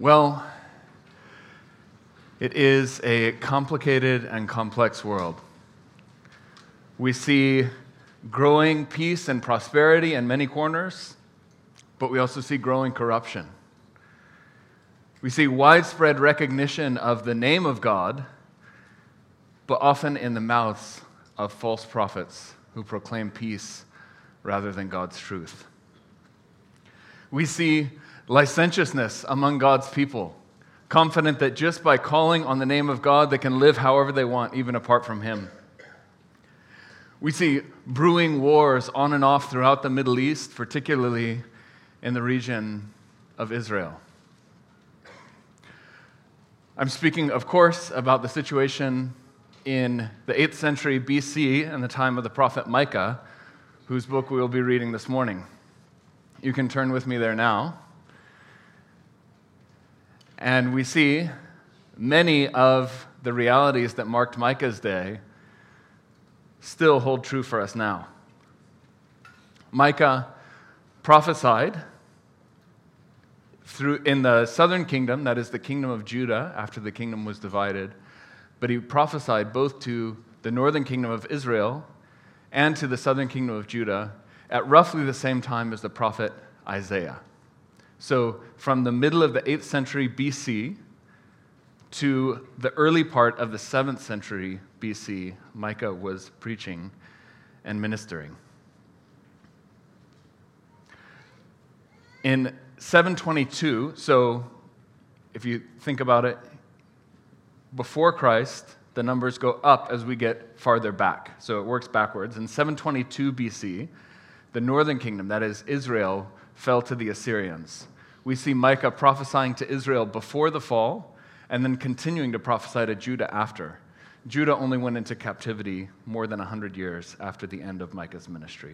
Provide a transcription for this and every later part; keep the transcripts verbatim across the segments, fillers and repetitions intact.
Well, it is a complicated and complex world. We see growing peace and prosperity in many corners, but we also see growing corruption. We see widespread recognition of the name of God, but often in the mouths of false prophets who proclaim peace rather than God's truth. We see licentiousness among God's people, confident that just by calling on the name of God, they can live however they want, even apart from Him. We see brewing wars on and off throughout the Middle East, particularly in the region of Israel. I'm speaking, of course, about the situation in the eighth century B C in the time of the prophet Micah, whose book we will be reading this morning. You can turn with me there now. And we see many of the realities that marked Micah's day still hold true for us now. Micah prophesied through in the southern kingdom, that is the kingdom of Judah, after the kingdom was divided, but he prophesied both to the northern kingdom of Israel and to the southern kingdom of Judah at roughly the same time as the prophet Isaiah. So from the middle of the eighth century B C to the early part of the seventh century B C, Micah was preaching and ministering. In seven twenty-two, so if you think about it, before Christ, the numbers go up as we get farther back. So it works backwards. In seven twenty-two B C, the northern kingdom, that is Israel, fell to the Assyrians. We see Micah prophesying to Israel before the fall and then continuing to prophesy to Judah after. Judah only went into captivity more than one hundred years after the end of Micah's ministry.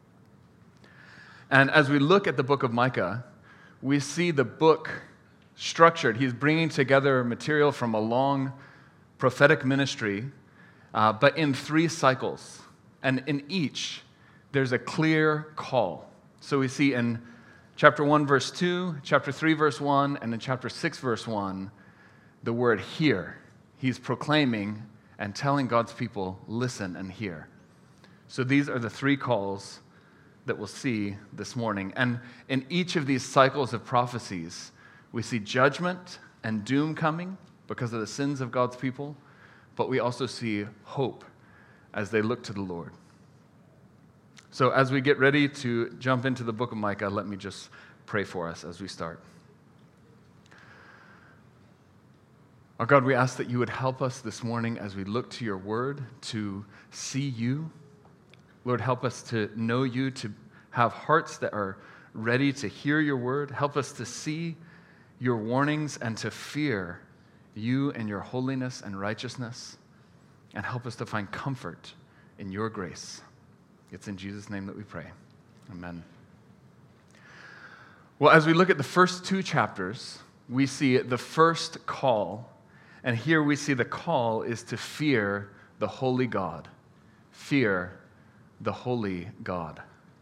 And as we look at the book of Micah, we see the book structured. He's bringing together material from a long prophetic ministry, uh, but in three cycles. And in each, there's a clear call. So we see in chapter one, verse two, chapter three, verse one, and in chapter six, verse one, the word hear. He's proclaiming and telling God's people, listen and hear. So these are the three calls that we'll see this morning. And in each of these cycles of prophecies, we see judgment and doom coming because of the sins of God's people, but we also see hope as they look to the Lord. So as we get ready to jump into the book of Micah, let me just pray for us as we start. Our God, we ask that you would help us this morning as we look to your word to see you. Lord, help us to know you, to have hearts that are ready to hear your word. Help us to see your warnings and to fear you and your holiness and righteousness. And help us to find comfort in your grace. It's in Jesus' name that we pray. Amen. Well, as we look at the first two chapters, we see the first call. And here we see the call is to fear the holy God. Fear the holy God.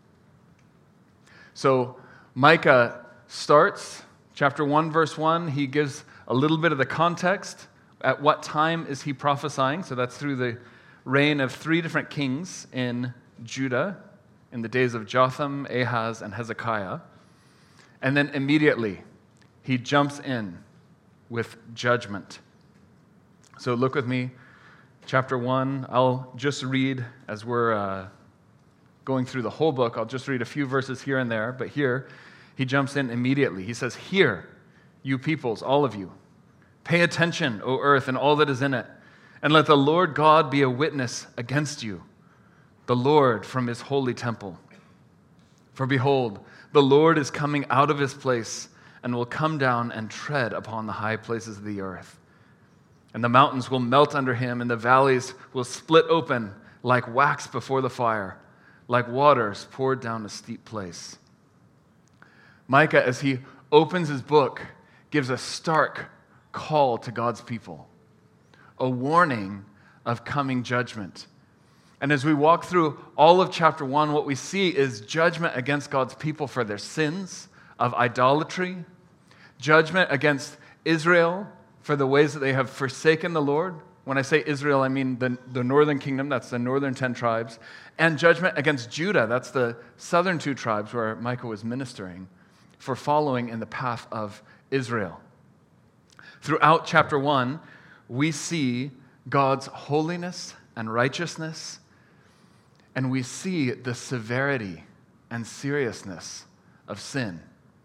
So Micah starts, chapter one, verse one. He gives a little bit of the context. At what time is he prophesying? So that's through the reign of three different kings in Judah in the days of Jotham, Ahaz, and Hezekiah. And then immediately he jumps in with judgment. So look with me, chapter one. I'll just read as we're uh, going through the whole book. I'll just read a few verses here and there, but here he jumps in immediately. He says, "Hear, you peoples, all of you. Pay attention, O earth, and all that is in it, and let the Lord God be a witness against you, the Lord from his holy temple. For behold, the Lord is coming out of his place and will come down and tread upon the high places of the earth. And the mountains will melt under him, and the valleys will split open like wax before the fire, like waters poured down a steep place." Micah, as he opens his book, gives a stark call to God's people, a warning of coming judgment. And as we walk through all of chapter one, what we see is judgment against God's people for their sins of idolatry, Judgment against Israel for the ways that they have forsaken the Lord. When I say Israel, I mean the, the northern kingdom, that's the northern ten tribes. And judgment against Judah, that's the southern two tribes where Micah was ministering, for following in the path of Israel. Throughout chapter one, we see God's holiness and righteousness, and we see the severity and seriousness of sin.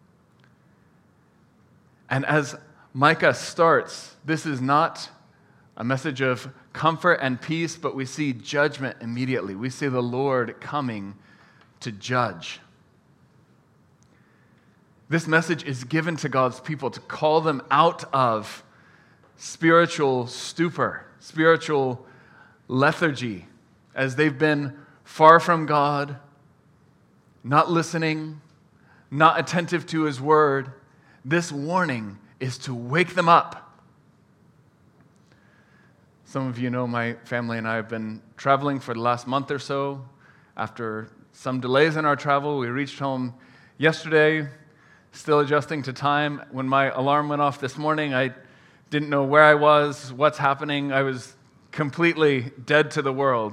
And as Micah starts, this is not a message of comfort and peace, but we see judgment immediately. We see the Lord coming to judge. This message is given to God's people to call them out of spiritual stupor, spiritual lethargy, as they've been far from God, not listening, not attentive to His word. This warning is to wake them up. Some of you know my family and I have been traveling for the last month or so. After some delays in our travel, we reached home yesterday, still adjusting to time. When my alarm went off this morning, I didn't know where I was, what's happening. I was completely dead to the world.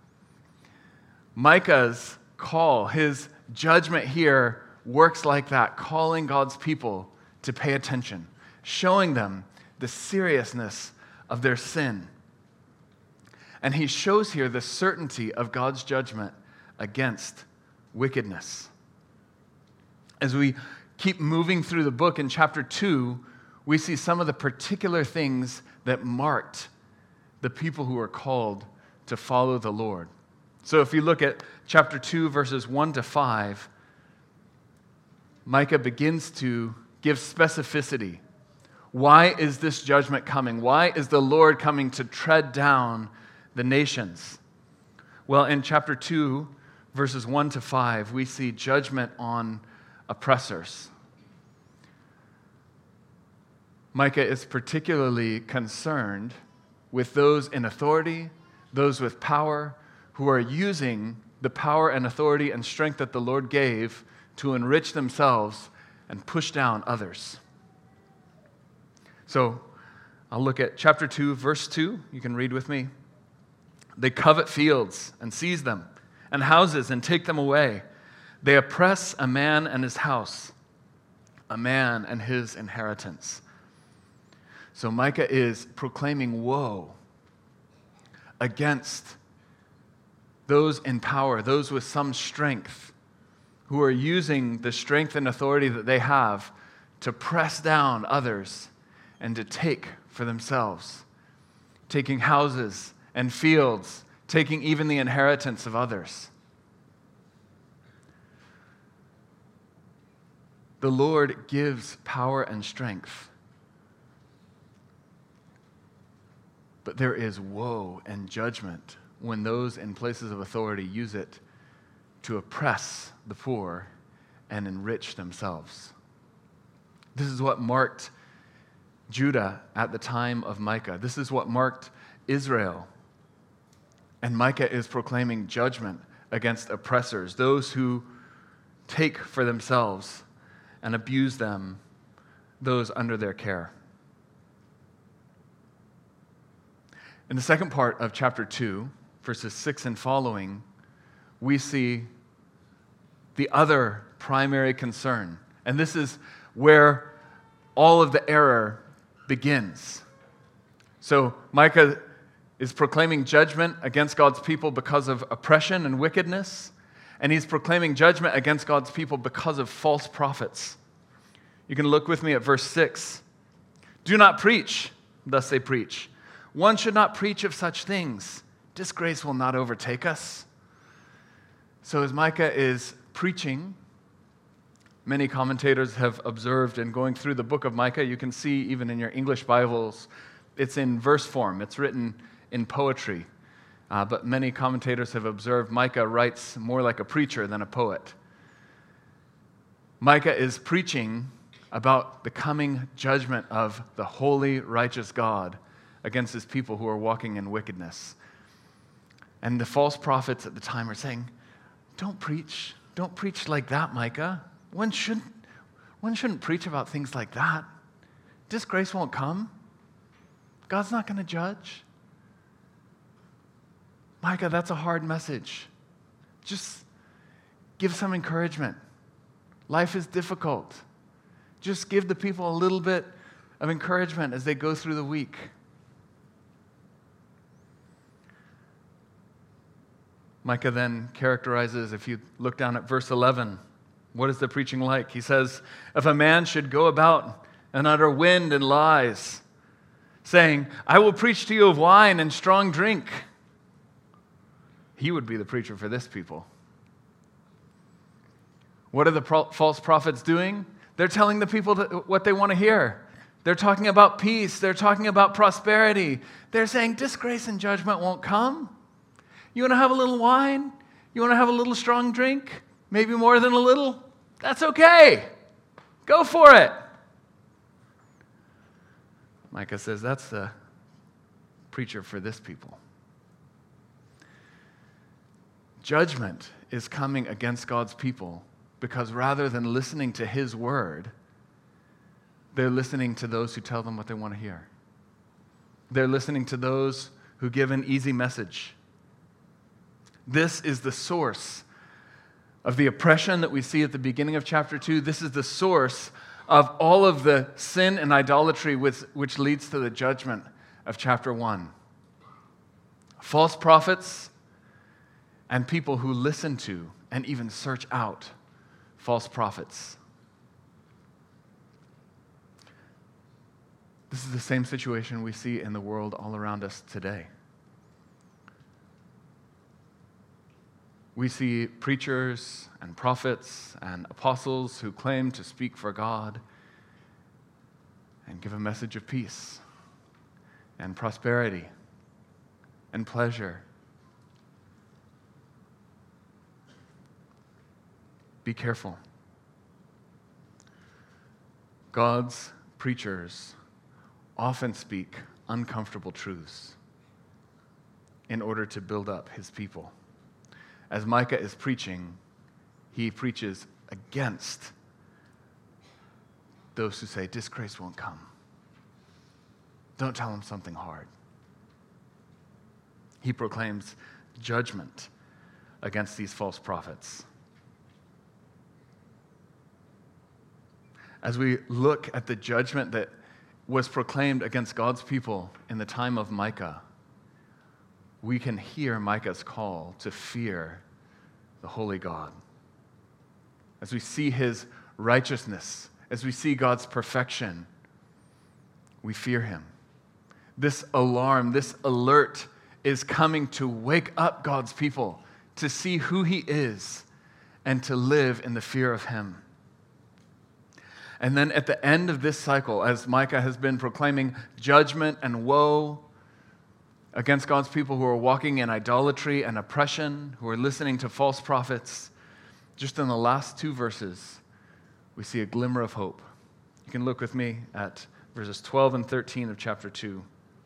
Micah's call, his judgment here works like that, calling God's people to pay attention, showing them the seriousness of their sin. And he shows here the certainty of God's judgment against wickedness. As we keep moving through the book in chapter two, we see some of the particular things that marked the people who were called to follow the Lord. So if you look at chapter two, verses one to five, Micah begins to give specificity. Why is this judgment coming? Why is the Lord coming to tread down the nations? Well, in chapter two, verses one to five, we see judgment on oppressors. Micah is particularly concerned with those in authority, those with power, who are using the power and authority and strength that the Lord gave to enrich themselves and push down others. So, I'll look at chapter two, verse two. You can read with me. They covet fields and seize them, and houses and take them away. They oppress a man and his house, a man and his inheritance. So Micah is proclaiming woe against those in power, those with some strength, who are using the strength and authority that they have to press down others and to take for themselves, taking houses and fields, taking even the inheritance of others. The Lord gives power and strength, but there is woe and judgment when those in places of authority use it to oppress the poor and enrich themselves. This is what marked Judah at the time of Micah. This is what marked Israel. And Micah is proclaiming judgment against oppressors, those who take for themselves and abuse them, those under their care. In the second part of chapter two, verses six and following, we see the other primary concern. And this is where all of the error begins. So Micah is proclaiming judgment against God's people because of oppression and wickedness, and he's proclaiming judgment against God's people because of false prophets. You can look with me at verse six. Do not preach, thus they preach. One should not preach of such things. Disgrace will not overtake us. So as Micah is preaching, many commentators have observed in going through the book of Micah, you can see even in your English Bibles, it's in verse form. It's written in poetry. Uh, but many commentators have observed Micah writes more like a preacher than a poet. Micah is preaching about the coming judgment of the holy, righteous God against his people who are walking in wickedness. And the false prophets at the time are saying, don't preach. Don't preach like that, Micah. One shouldn't, one shouldn't preach about things like that. disgrace won't come. God's not going to judge. Micah, that's a hard message. Just give some encouragement. Life is difficult. Just give the people a little bit of encouragement as they go through the week. Micah then characterizes, if you look down at verse eleven, what is the preaching like? He says, if a man should go about and utter wind and lies, saying, I will preach to you of wine and strong drink, he would be the preacher for this people. What are the pro- false prophets doing? They're telling the people that, what they want to hear. They're talking about peace. They're talking about prosperity. They're saying disgrace and judgment won't come. You want to have a little wine? You want to have a little strong drink? Maybe more than a little? That's okay. Go for it. Micah says that's the preacher for this people. Judgment is coming against God's people because rather than listening to His word, they're listening to those who tell them what they want to hear. They're listening to those who give an easy message. This is the source of the oppression that we see at the beginning of chapter two. This is the source of all of the sin and idolatry which, which leads to the judgment of chapter one. False prophets and people who listen to and even search out false prophets. This is the same situation we see in the world all around us today. We see preachers and prophets and apostles who claim to speak for God and give a message of peace and prosperity and pleasure. Be careful. God's preachers often speak uncomfortable truths in order to build up His people. As Micah is preaching, he preaches against those who say, disgrace won't come. Don't tell them something hard. He proclaims judgment against these false prophets. As we look at the judgment that was proclaimed against God's people in the time of Micah, we can hear Micah's call to fear the holy God. As we see His righteousness, as we see God's perfection, we fear Him. This alarm, this alert is coming to wake up God's people to see who He is and to live in the fear of Him. And then at the end of this cycle, as Micah has been proclaiming judgment and woe against God's people who are walking in idolatry and oppression, who are listening to false prophets, just in the last two verses, we see a glimmer of hope. You can look with me at verses twelve and thirteen of chapter two.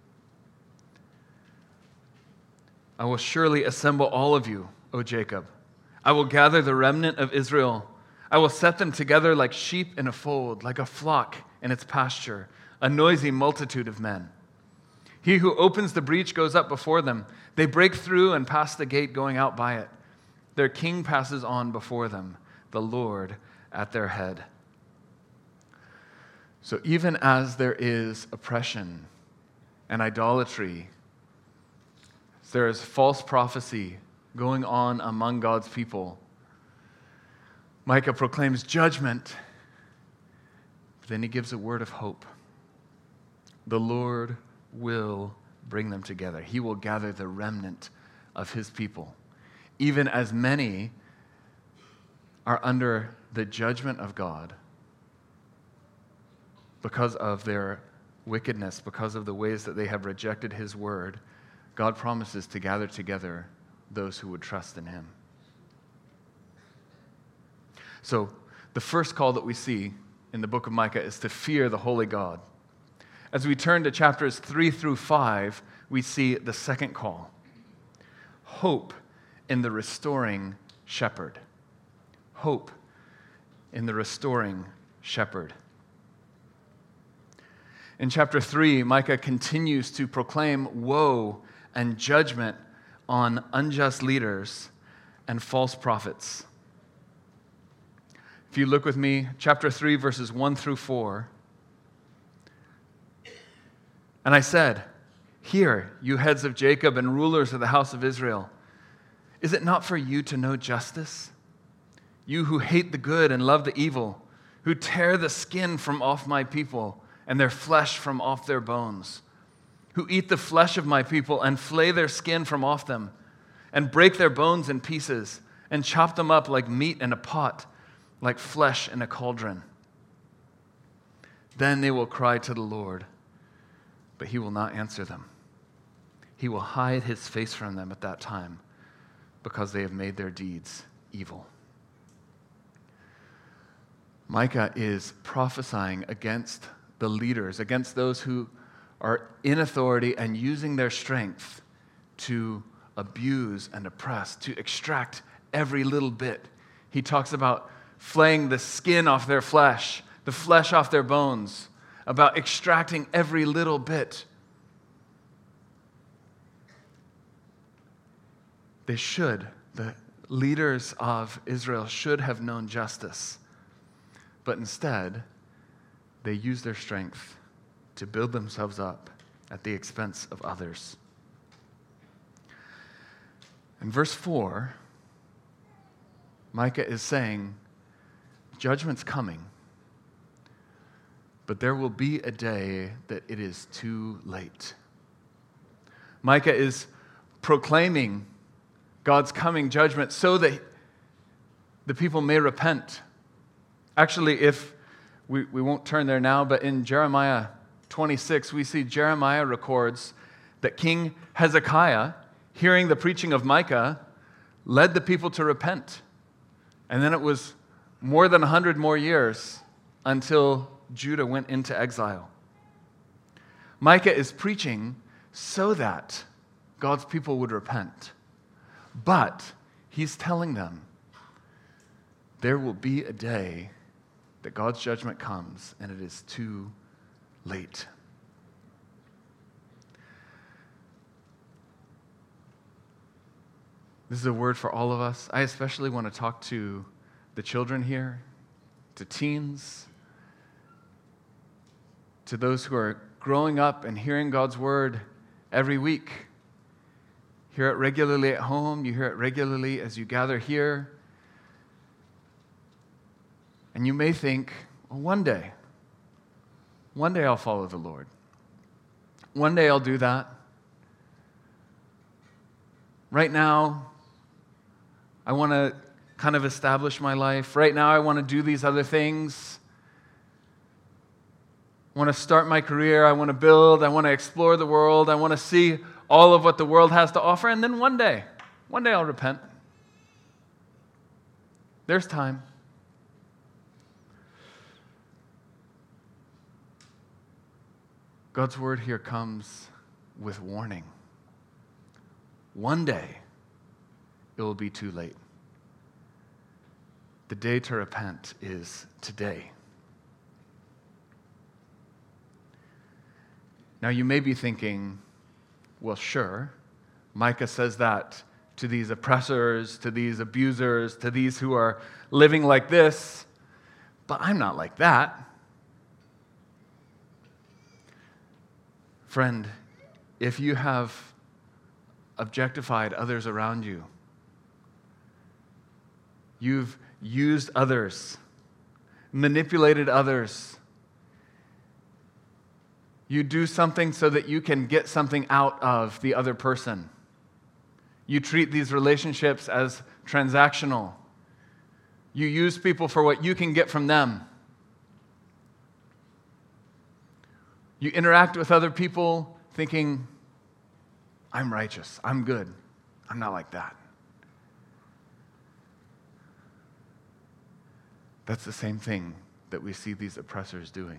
I will surely assemble all of you, O Jacob. I will gather the remnant of Israel. I will set them together like sheep in a fold, like a flock in its pasture, a noisy multitude of men. He who opens the breach goes up before them. They break through and pass the gate going out by it. Their king passes on before them, the Lord at their head. So even as there is oppression and idolatry, there is false prophecy going on among God's people, Micah proclaims judgment, but then he gives a word of hope. The Lord will bring them together. He will gather the remnant of His people, even as many are under the judgment of God because of their wickedness, because of the ways that they have rejected His word. God promises to gather together those who would trust in Him. So, the first call that we see in the book of Micah is to fear the holy God. As we turn to chapters three through five, we see the second call. Hope in the restoring shepherd. Hope in the restoring shepherd. In chapter three, Micah continues to proclaim woe and judgment on unjust leaders and false prophets. If you look with me, chapter three, verses one through four. And I said, "Hear, you heads of Jacob and rulers of the house of Israel. Is it not for you to know justice? You who hate the good and love the evil, who tear the skin from off my people and their flesh from off their bones, who eat the flesh of my people and flay their skin from off them, and break their bones in pieces, and chop them up like meat in a pot, like flesh in a cauldron. Then they will cry to the Lord, but he will not answer them. He will hide his face from them at that time, because they have made their deeds evil." Micah is prophesying against the leaders, against those who are in authority and using their strength to abuse and oppress, to extract every little bit. He talks about flaying the skin off their flesh, the flesh off their bones, about extracting every little bit. They should, the leaders of Israel should have known justice, but instead, they use their strength to build themselves up at the expense of others. In verse four, Micah is saying, judgment's coming, but there will be a day that it is too late. Micah is proclaiming God's coming judgment so that the people may repent. Actually, if we, we won't turn there now, but in Jeremiah twenty-six, we see Jeremiah records that King Hezekiah, hearing the preaching of Micah, led the people to repent. And then it was more than one hundred more years until Judah went into exile. Micah is preaching so that God's people would repent. But he's telling them there will be a day that God's judgment comes and it is too late. This is a word for all of us. I especially want to talk to the children here, to teens, to those who are growing up and hearing God's word every week. Hear it regularly at home. You hear it regularly as you gather here. And you may think, well, one day, one day I'll follow the Lord. One day I'll do that. Right now, I want to kind of establish my life. Right now, I want to do these other things. I want to start my career. I want to build. I want to explore the world. I want to see all of what the world has to offer. And then one day, one day I'll repent. There's time. God's word here comes with warning. One day, it will be too late. The day to repent is today. Now, you may be thinking, well, sure, Micah says that to these oppressors, to these abusers, to these who are living like this, but I'm not like that. Friend, if you have objectified others around you, you've used others, manipulated others, you do something so that you can get something out of the other person. You treat these relationships as transactional. You use people for what you can get from them. You interact with other people thinking, I'm righteous, I'm good, I'm not like that. That's the same thing that we see these oppressors doing.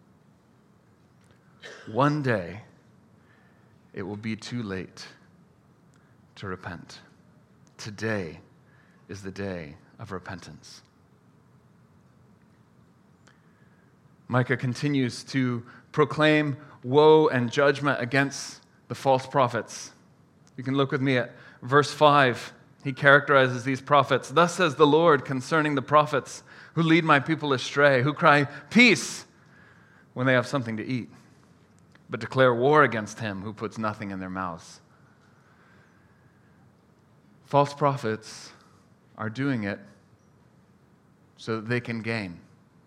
One day, it will be too late to repent. Today is the day of repentance. Micah continues to proclaim woe and judgment against the false prophets. You can look with me at verse five. He characterizes these prophets. Thus says the Lord concerning the prophets who lead my people astray, who cry, peace, when they have something to eat, but declare war against him who puts nothing in their mouths. False prophets are doing it so that they can gain.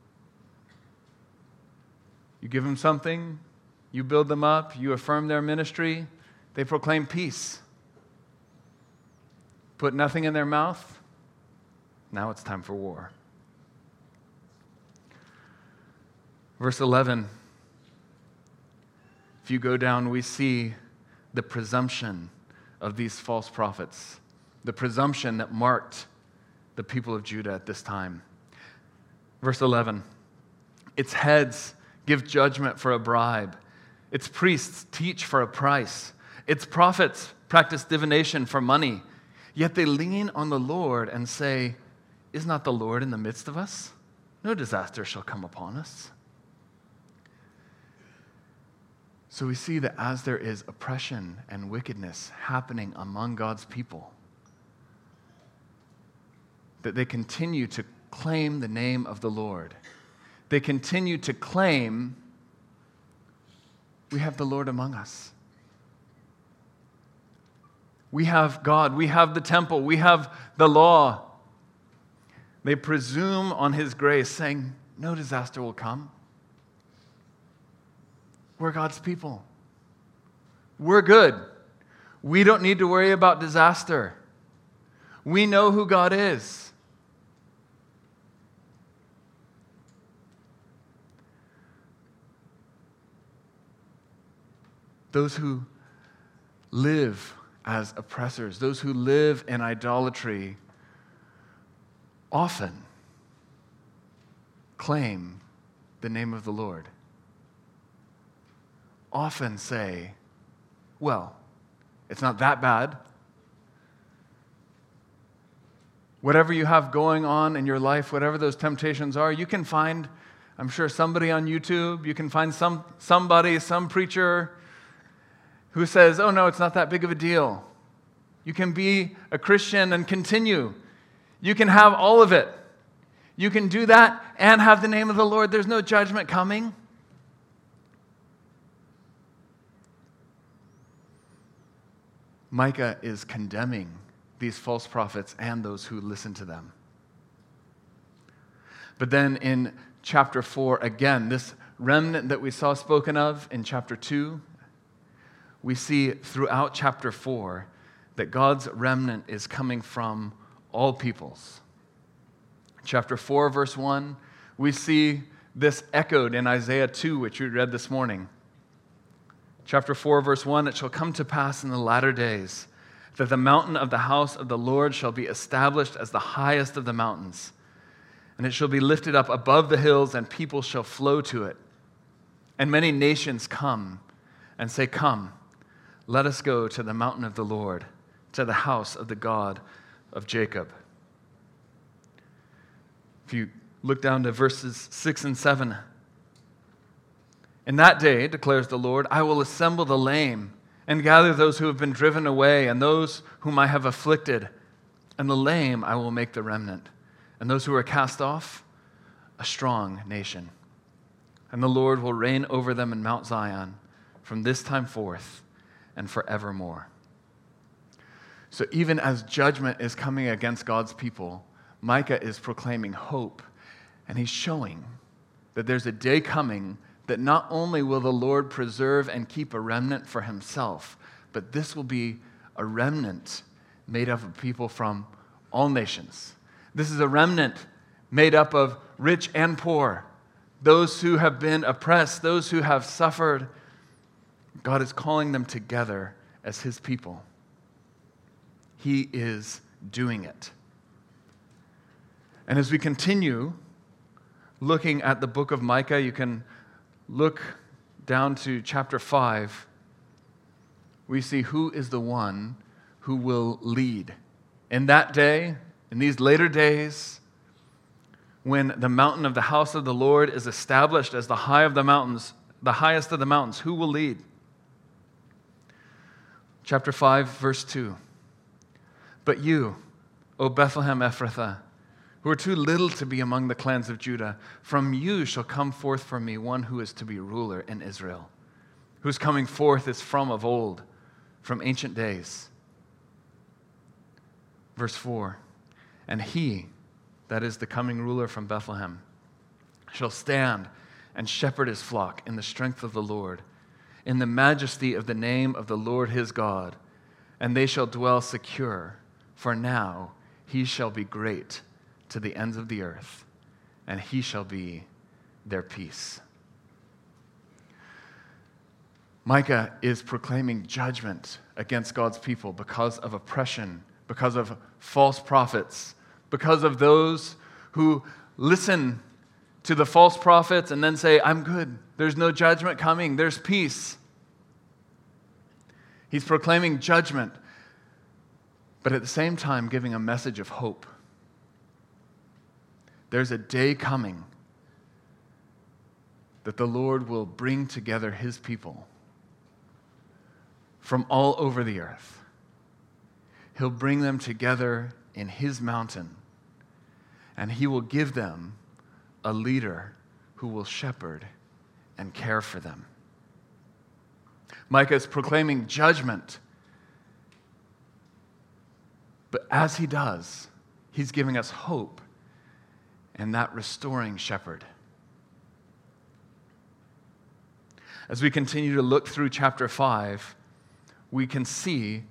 You give them something, you build them up, you affirm their ministry, they proclaim peace. Put nothing in their mouth, now it's time for war. Verse eleven, if you go down, we see the presumption of these false prophets, the presumption that marked the people of Judah at this time. Verse eleven, its heads give judgment for a bribe. Its priests teach for a price. Its prophets practice divination for money. Yet they lean on the Lord and say, is not the Lord in the midst of us? No disaster shall come upon us. So we see that as there is oppression and wickedness happening among God's people, that they continue to claim the name of the Lord. They continue to claim, we have the Lord among us. We have God. We have the temple. We have the law. They presume on His grace, saying, no disaster will come. We're God's people. We're good. We don't need to worry about disaster. We know who God is. Those who live as oppressors, those who live in idolatry, often claim the name of the Lord. Often say, well, it's not that bad. Whatever you have going on in your life, whatever those temptations are, you can find, I'm sure, somebody on YouTube, you can find some somebody, some preacher who says, oh no, it's not that big of a deal. You can be a Christian and continue. You can have all of it. You can do that and have the name of the Lord. There's no judgment coming. Micah is condemning these false prophets and those who listen to them. But then in chapter four, again, this remnant that we saw spoken of in chapter two, we see throughout chapter four that God's remnant is coming from all peoples. Chapter four, verse one, we see this echoed in Isaiah two, which we read this morning. Chapter four, verse one, it shall come to pass in the latter days that the mountain of the house of the Lord shall be established as the highest of the mountains, and it shall be lifted up above the hills, and people shall flow to it. And many nations come and say, come, let us go to the mountain of the Lord, to the house of the God of Jacob. If you look down to verses six and seven, in that day, declares the Lord, I will assemble the lame and gather those who have been driven away and those whom I have afflicted. And the lame I will make the remnant, and those who are cast off, a strong nation. And the Lord will reign over them in Mount Zion from this time forth and forevermore. So even as judgment is coming against God's people, Micah is proclaiming hope, and he's showing that there's a day coming that not only will the Lord preserve and keep a remnant for himself, but this will be a remnant made up of people from all nations. This is a remnant made up of rich and poor, those who have been oppressed, those who have suffered. God is calling them together as his people. He is doing it. And as we continue looking at the book of Micah, you can look down to chapter five. We see who is the one who will lead. In that day, in these later days, when the mountain of the house of the Lord is established as the high of the mountains, the highest of the mountains, who will lead? Chapter five, verse two. But you, O Bethlehem Ephrathah, who are too little to be among the clans of Judah, from you shall come forth for me one who is to be ruler in Israel, whose coming forth is from of old, from ancient days. Verse four. And he, that is the coming ruler from Bethlehem, shall stand and shepherd his flock in the strength of the Lord, in the majesty of the name of the Lord his God, and they shall dwell secure, for now he shall be great to the ends of the earth, and he shall be their peace. Micah is proclaiming judgment against God's people because of oppression, because of false prophets, because of those who listen to the false prophets and then say, I'm good. There's no judgment coming. There's peace. He's proclaiming judgment, but at the same time giving a message of hope. There's a day coming that the Lord will bring together his people from all over the earth. He'll bring them together in his mountain, and he will give them a leader who will shepherd and care for them. Micah is proclaiming judgment, but as he does, he's giving us hope and that restoring shepherd. As we continue to look through chapter five, we can see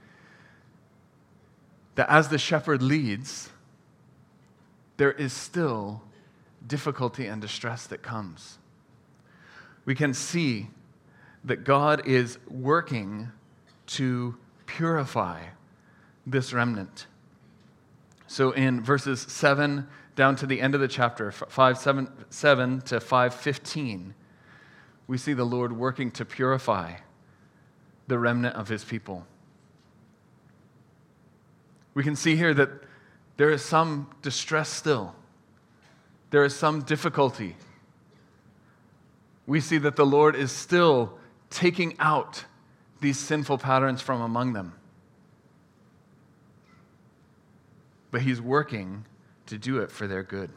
that as the shepherd leads, there is still difficulty and distress that comes. We can see that God is working to purify this remnant. So in verses seven down to the end of the chapter, five, seven, seven to five fifteen, we see the Lord working to purify the remnant of his people. We can see here that there is some distress still. There is some difficulty. We see that the Lord is still taking out these sinful patterns from among them. But he's working to do it for their good.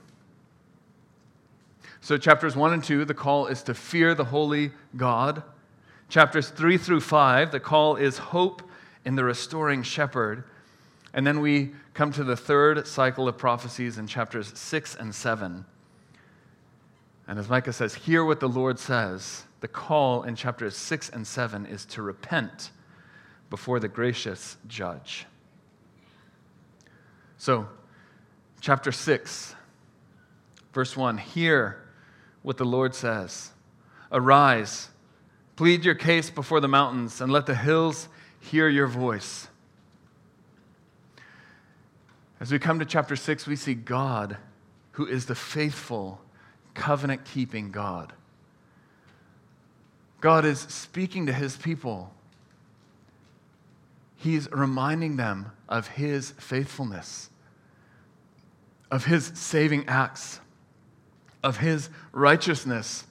So chapters one and two, the call is to fear the holy God. Chapters three through five, the call is hope in the restoring shepherd. And then we come to the third cycle of prophecies in chapters six and seven. And as Micah says, hear what the Lord says. The call in chapters six and seven is to repent before the gracious judge. So, chapter six, verse one, hear what the Lord says. Arise, plead your case before the mountains, and let the hills hear your voice. As we come to chapter six, we see God, who is the faithful, covenant-keeping God. God is speaking to his people. He's reminding them of his faithfulness, of his saving acts, of his righteousness.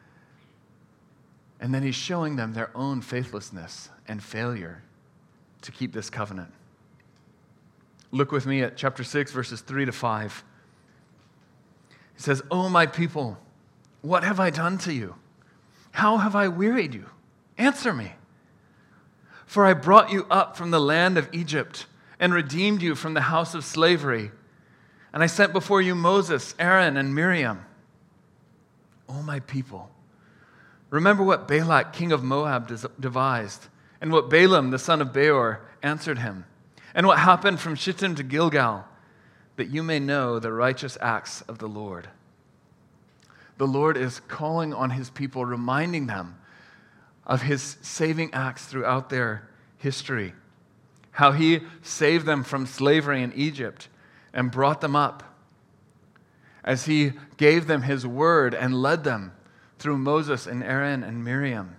And then he's showing them their own faithlessness and failure to keep this covenant. Look with me at chapter six, verses three to five. He says, "O my people, what have I done to you? How have I wearied you? Answer me. For I brought you up from the land of Egypt and redeemed you from the house of slavery. And I sent before you Moses, Aaron, and Miriam. O my people, remember what Balak, king of Moab, devised, and what Balaam, the son of Beor, answered him, and what happened from Shittim to Gilgal, that you may know the righteous acts of the Lord." The Lord is calling on his people, reminding them of his saving acts throughout their history, how he saved them from slavery in Egypt and brought them up, as he gave them his word and led them through Moses and Aaron and Miriam,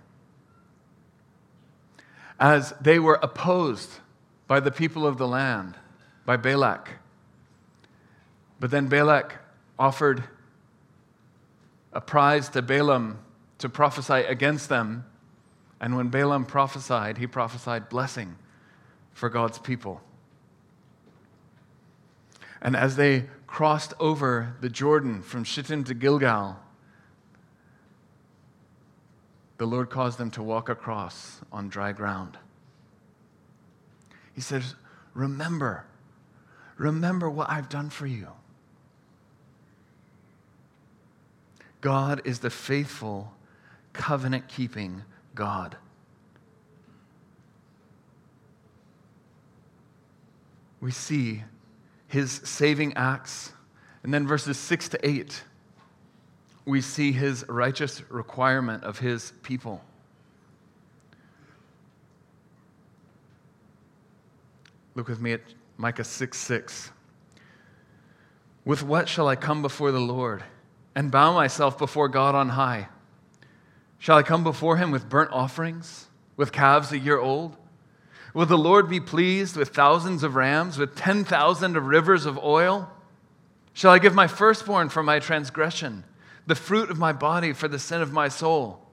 as they were opposed by the people of the land, by Balak. But then Balak offered a prize to Balaam to prophesy against them. And when Balaam prophesied, he prophesied blessing for God's people. And as they crossed over the Jordan from Shittim to Gilgal, the Lord caused them to walk across on dry ground. He says, remember, remember what I've done for you. God is the faithful, covenant-keeping God. We see his saving acts, and then verses six to eight, we see his righteous requirement of his people. Look with me at Micah six six. With what shall I come before the Lord and bow myself before God on high? Shall I come before him with burnt offerings, with calves a year old? Will the Lord be pleased with thousands of rams, with ten thousand of rivers of oil? Shall I give my firstborn for my transgression, the fruit of my body for the sin of my soul?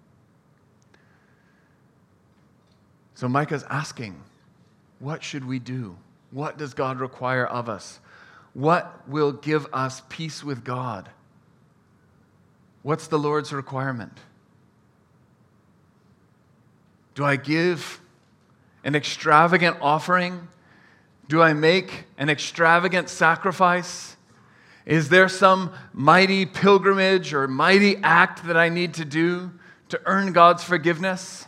So Micah's asking, what should we do? What does God require of us? What will give us peace with God? What's the Lord's requirement? Do I give an extravagant offering? Do I make an extravagant sacrifice? Is there some mighty pilgrimage or mighty act that I need to do to earn God's forgiveness?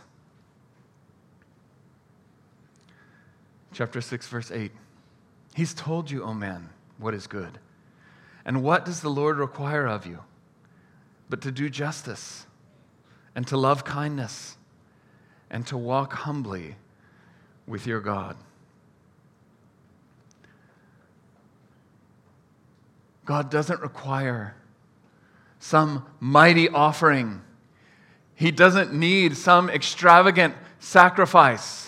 Chapter six, verse eight. He's told you, O man, what is good. And what does the Lord require of you? But to do justice, and to love kindness, and to walk humbly with your God. God doesn't require some mighty offering. He doesn't need some extravagant sacrifice.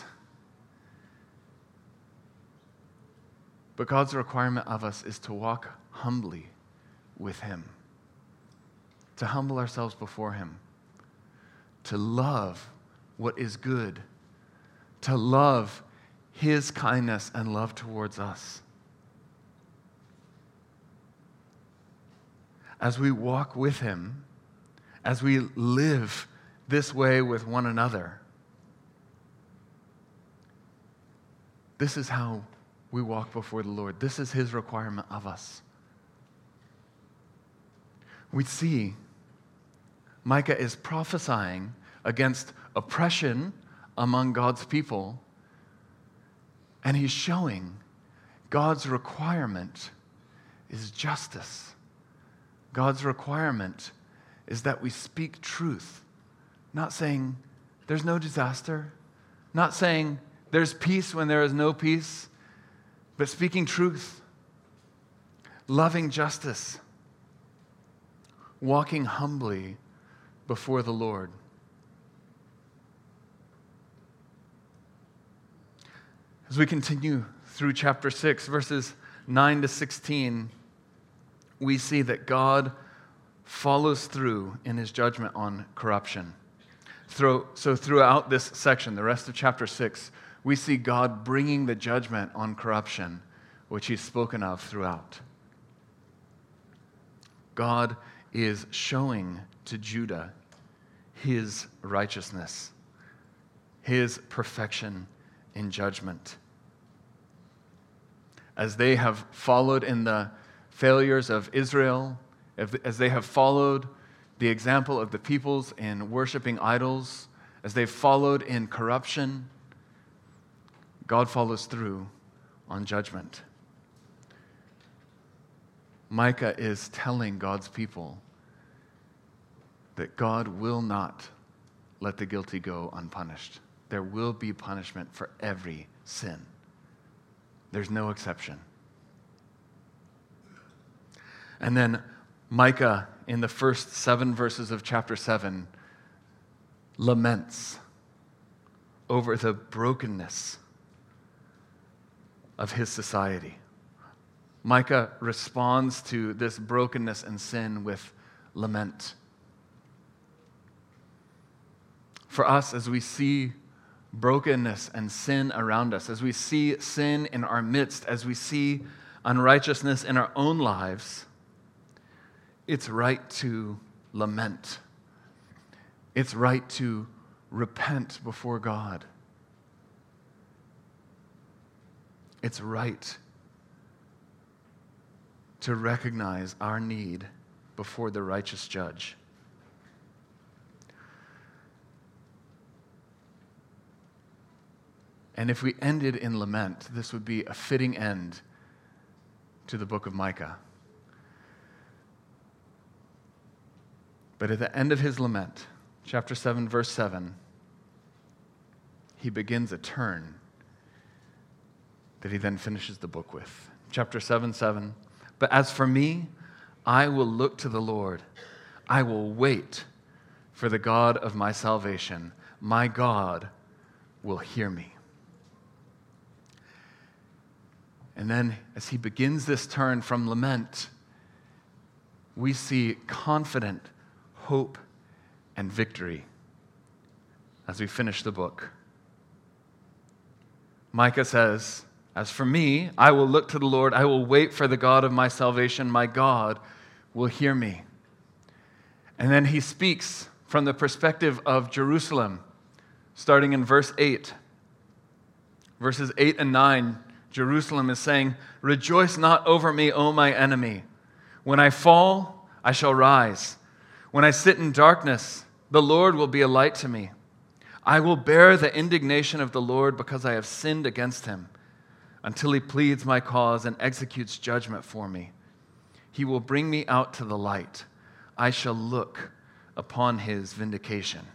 But God's requirement of us is to walk humbly with him, to humble ourselves before him, to love what is good, to love his kindness and love towards us. As we walk with him, as we live this way with one another, this is how we walk before the Lord. This is his requirement of us. We see Micah is prophesying against oppression among God's people, and he's showing God's requirement is justice. God's requirement is that we speak truth, not saying there's no disaster, not saying there's peace when there is no peace, but speaking truth, loving justice, walking humbly before the Lord. As we continue through chapter six, verses nine to sixteen, we see that God follows through in his judgment on corruption. So throughout this section, the rest of chapter six, we see God bringing the judgment on corruption, which he's spoken of throughout. God is showing to Judah his righteousness, his perfection in judgment. As they have followed in the failures of Israel, as they have followed the example of the peoples in worshiping idols, as they've followed in corruption, God follows through on judgment. Micah is telling God's people that God will not let the guilty go unpunished. There will be punishment for every sin. There's no exception. And then Micah, in the first seven verses of chapter seven, laments over the brokenness of his society. Micah responds to this brokenness and sin with lament. for us as we see brokenness and sin around us, as we see sin in our midst, as we see unrighteousness in our own lives, it's right to lament. It's right to repent before God. It's right to recognize our need before the righteous judge. And if we ended in lament, this would be a fitting end to the book of Micah. But at the end of his lament, chapter seven, verse seven, he begins a turn that he then finishes the book with. Chapter seven, seven, but as for me, I will look to the Lord. I will wait for the God of my salvation. My God will hear me. And then as he begins this turn from lament, we see confident hope and victory as we finish the book. Micah says, as for me, I will look to the Lord. I will wait for the God of my salvation. My God will hear me. And then he speaks from the perspective of Jerusalem, starting in verse eight. Verses eight and nine, Jerusalem is saying, rejoice not over me, O my enemy. When I fall, I shall rise. When I sit in darkness, the Lord will be a light to me. I will bear the indignation of the Lord because I have sinned against him, until he pleads my cause and executes judgment for me. He will bring me out to the light. I shall look upon his vindication.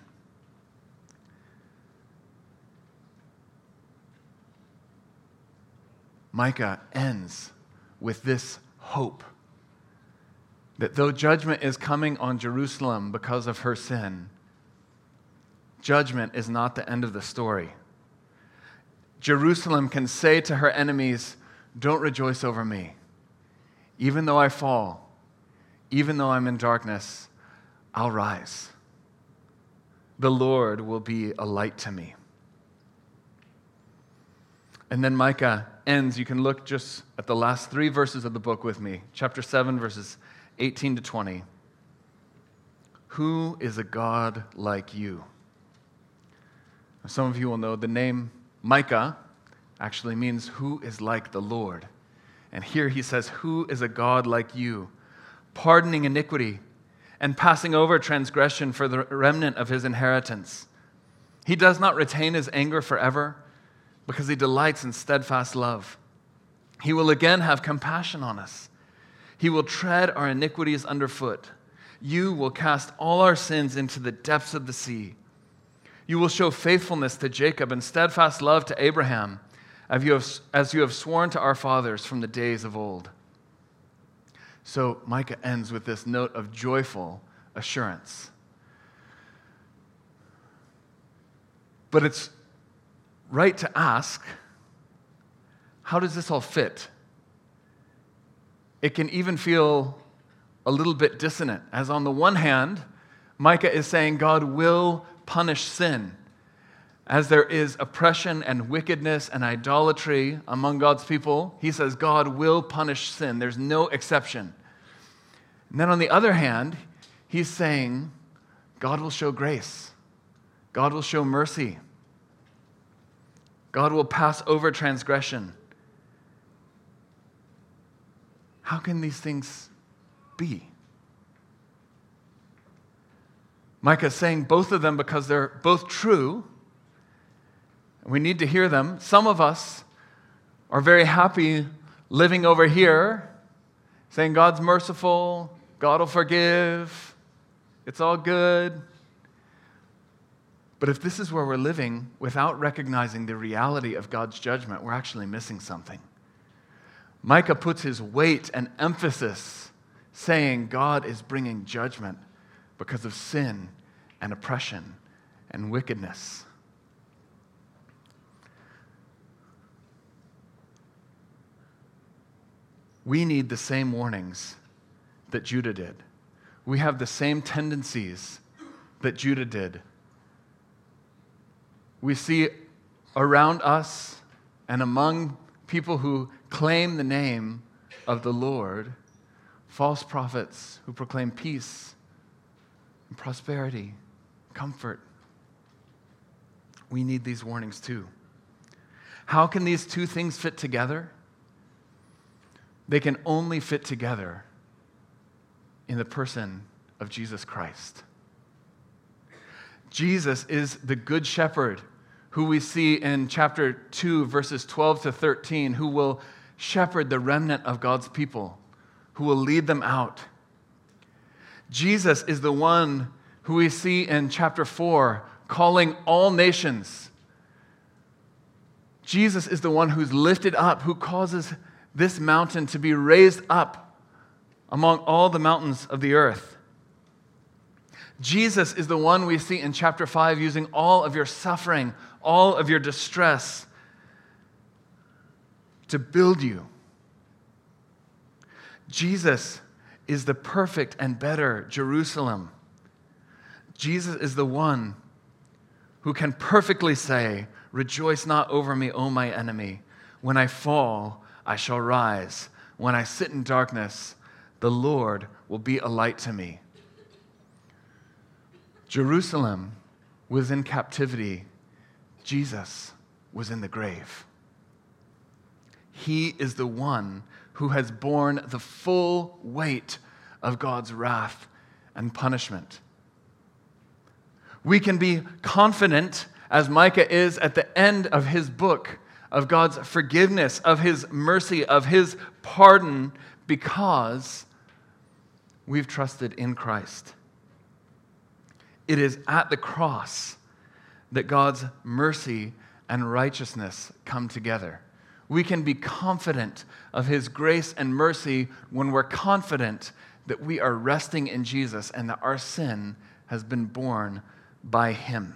Micah ends with this hope that though judgment is coming on Jerusalem because of her sin, judgment is not the end of the story. Jerusalem can say to her enemies, don't rejoice over me. Even though I fall, even though I'm in darkness, I'll rise. The Lord will be a light to me. And then Micah ends, you can look just at the last three verses of the book with me. Chapter seven, verses eighteen to twenty. Who is a God like you? Some of you will know the name Micah actually means who is like the Lord. And here he says, who is a God like you, pardoning iniquity and passing over transgression for the remnant of his inheritance. He does not retain his anger forever because he delights in steadfast love. He will again have compassion on us. He will tread our iniquities underfoot. You will cast all our sins into the depths of the sea. You will show faithfulness to Jacob and steadfast love to Abraham, as you have, as you have sworn to our fathers from the days of old. So Micah ends with this note of joyful assurance. But it's right to ask, how does this all fit? It can even feel a little bit dissonant, as on the one hand, Micah is saying God will punish sin. As there is oppression and wickedness and idolatry among God's people, he says God will punish sin. There's no exception. And then on the other hand, he's saying God will show grace. God will show mercy. God will pass over transgression. How can these things be? Micah's saying both of them because they're both true. We need to hear them. Some of us are very happy living over here, saying God's merciful, God will forgive, it's all good. But if this is where we're living without recognizing the reality of God's judgment, we're actually missing something. Micah puts his weight and emphasis saying God is bringing judgment because of sin and oppression and wickedness. We need the same warnings that Judah did. We have the same tendencies that Judah did. We see around us and among people who claim the name of the Lord false prophets who proclaim peace and prosperity, comfort. We need these warnings too. How can these two things fit together? They can only fit together in the person of Jesus Christ. Jesus is the Good Shepherd who we see in chapter two, verses twelve to thirteen, who will shepherd the remnant of God's people, who will lead them out. Jesus is the one who we see in chapter four, calling all nations. Jesus is the one who's lifted up, who causes this mountain to be raised up among all the mountains of the earth. Jesus is the one we see in chapter five using all of your suffering, all of your distress to build you. Jesus is the perfect and better Jerusalem. Jesus is the one who can perfectly say, "Rejoice not over me, O my enemy. When I fall, I shall rise. When I sit in darkness, the Lord will be a light to me." Jerusalem was in captivity. Jesus was in the grave. He is the one who has borne the full weight of God's wrath and punishment. We can be confident, as Micah is at the end of his book, of God's forgiveness, of his mercy, of his pardon, because we've trusted in Christ. It is at the cross that God's mercy and righteousness come together. We can be confident of his grace and mercy when we're confident that we are resting in Jesus and that our sin has been borne by him.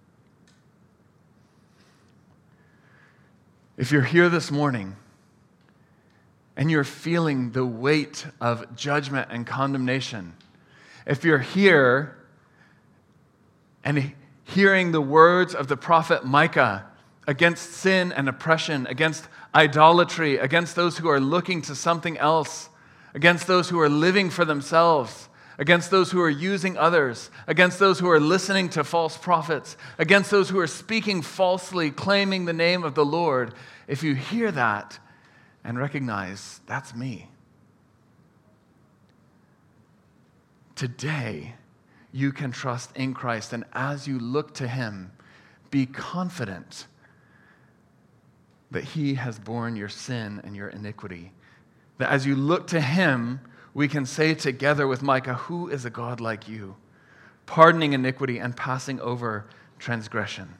If you're here this morning and you're feeling the weight of judgment and condemnation, if you're here and hearing the words of the prophet Micah against sin and oppression, against idolatry, against those who are looking to something else, against those who are living for themselves, against those who are using others, against those who are listening to false prophets, against those who are speaking falsely, claiming the name of the Lord, if you hear that and recognize, that's me. Today, you can trust in Christ, and as you look to him, be confident that he has borne your sin and your iniquity. That as you look to him, we can say together with Micah, "Who is a God like you, pardoning iniquity and passing over transgression?"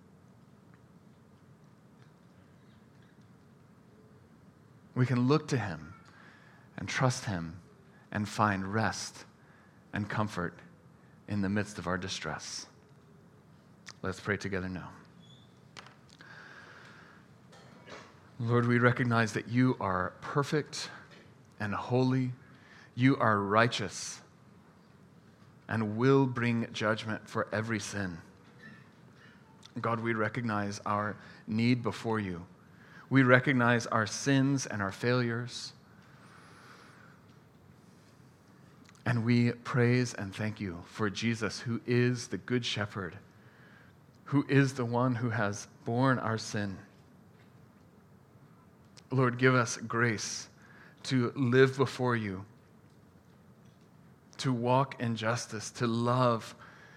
We can look to him and trust him and find rest and comfort in the midst of our distress. Let's pray together now. Lord, we recognize that you are perfect and holy. You are righteous and will bring judgment for every sin. God, we recognize our need before you. We recognize our sins and our failures. And we praise and thank you for Jesus, who is the Good Shepherd, who is the one who has borne our sin. Lord, give us grace to live before you, to walk in justice, to love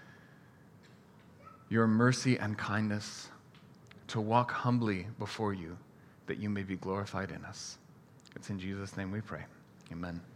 your mercy and kindness, to walk humbly before you, that you may be glorified in us. It's in Jesus' name we pray. Amen.